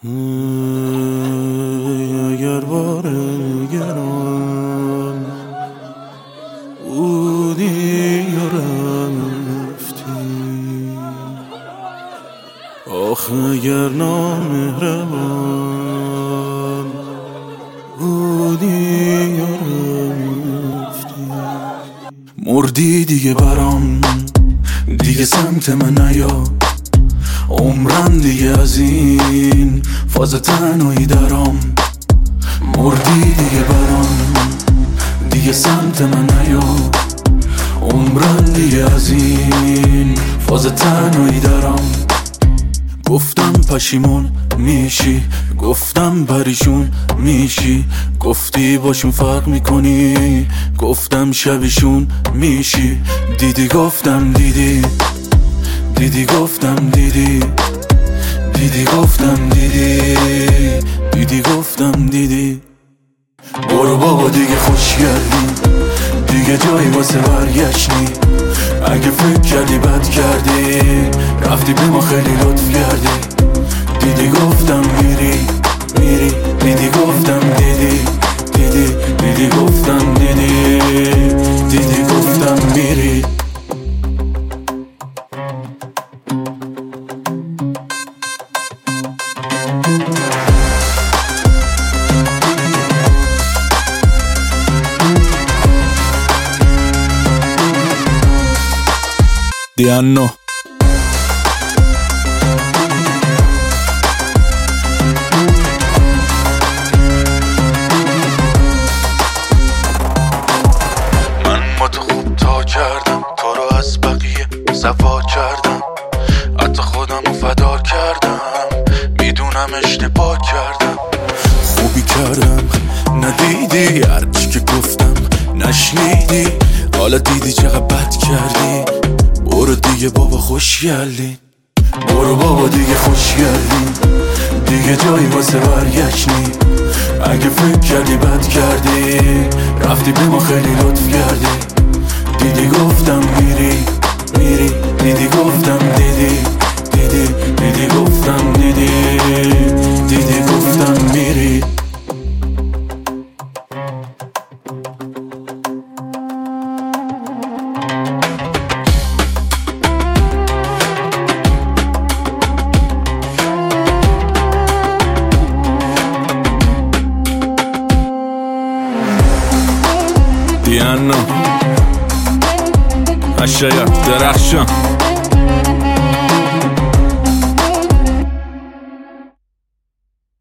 اگر بار گران بودی یا رفتی، آخ اگر نامهربان بودی یا رفتی. مردی دیگه برام، دیگه سمت من نیا، عمرم دیگه از این فاز تنهایی درام. مردی دیگه برام، دیگه سمت من نیا، عمرم دیگه از این فاز تنهایی درام. گفتم پشیمون میشی، گفتم پریشون میشی، گفتی باشون فرق میکنی، گفتم شبیشون میشی. دیدی گفتم دیدی، دیدی گفتم دیدی، دیدی گفتم دیدی، دیدی گفتم دیدی. برو بابا دیگه خوشگلی، دیگه جایی واسه برگشتی. اگه فکر کردی بد کردی، رفتی به ما خیلی لطف کردی. دیدی گفتم میری میری، دیدی گفتم دیدی دیدی، دیدی گفتم دیدی، دیدی گفتم میری. دیانو من با تو خوب تا کردم، تو رو از بقیه صفا کردم، حتی خودم رو فدا کردم، میدونم اشتباه کردم. خوبی کردم ندیدی، هرچی که گفتم نشنیدی، حالا دیدی چقدر بد کردی. برو دیگه بابا خوشگلی، برو بابا دیگه خوشگلی، دیگه جایی واسه برگشتی. اگه فکر کردی بد کردی، رفتی به ما خیلی لطف کردی. دیدی گفتم میری میری، دیدی گفتم دیدی دیدی، دیدی گفتم دیدی، دیدی گفتم میری. دیانو اشیا درخشان